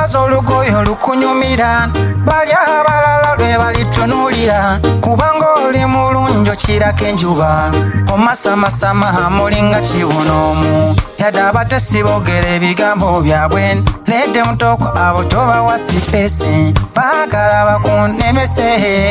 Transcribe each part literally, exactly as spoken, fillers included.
Lwaza olugoyo lukunyumira bali abalala lwe balitunulira kubanga oli mulungi okirako enjuba omasamasama mulinga kiwonoomu yadde abatesi boogera ebigambo byabwe ledde mutoko abo tobawa sipeesi baagala bakunemese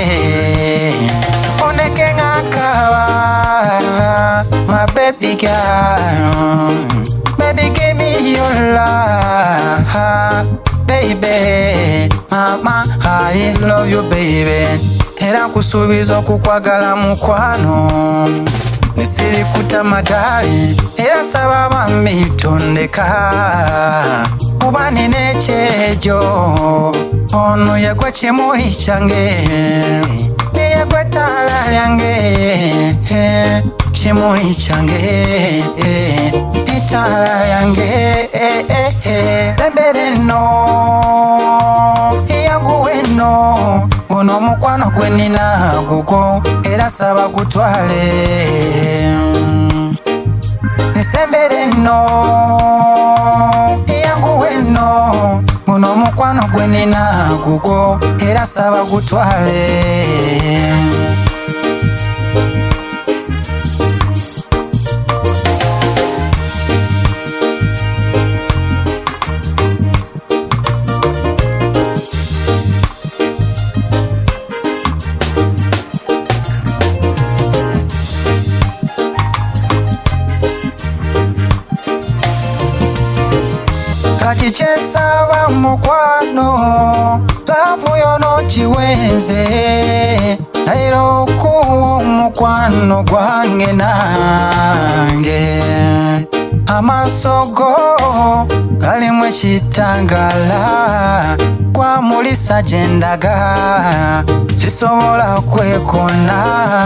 ondeke ng'akaaba my baby girl baby give me your love baby mama I love you baby era nkusuubiza okukwagala mukwano nesirikuta madali era saba bambi tondeka kuba nina ekyejo ono yegwe kimuli kyange niyegwe ttaala lyange kimuli kyange ttaala yange sembere nno yanguwe nno guno omukwano gwe nina gugo era saba gutwale sembere nno yanguwe nno guno omukwano gwe nina gugo era saba gutwale kati kyensaba mukwano laavu yono kiwenze naira okuwa omukwano gwange nange amaaso go galimu ekitangala gwamulisa gye ndaga sisobola kwekona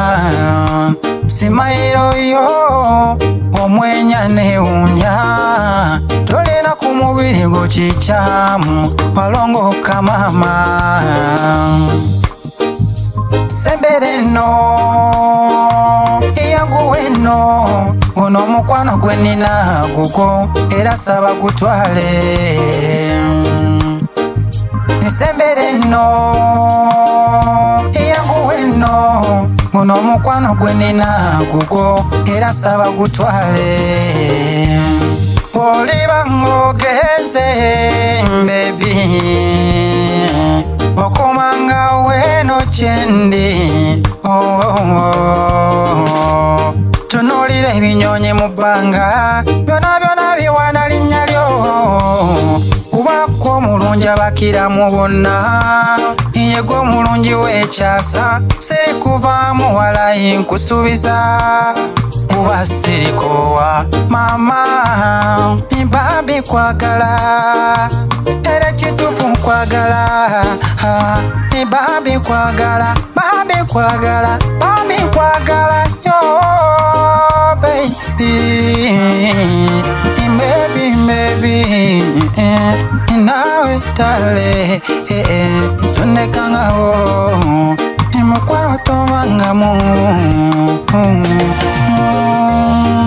simayiro yo omwenya newunya tolina ku mubiri gwo kikyamu walongoka mama sembere nno yanguwe nno guno omukwano gwe nina gugo era saba gutwale sembere nno yanguwe nno guno omukwano gwe nina gugo era saba gutwale oliba ng'ogeze baby okomanga weno kyendi oh, oh, oh. Tunuulira ebinyonyi mu bbanga byona byona biwana linnya lyo kubako omulungi abakiramu bonna yegwe omulungi w'ekyasa siri kuvaamu walayi nkusuubiza kuba sirikowa mama babi kwagala era kituufu nkwagala babi kwagala babi kwagala babi kwagala yo baby baby baby nawe tale tondekangawo mukwano tobangamu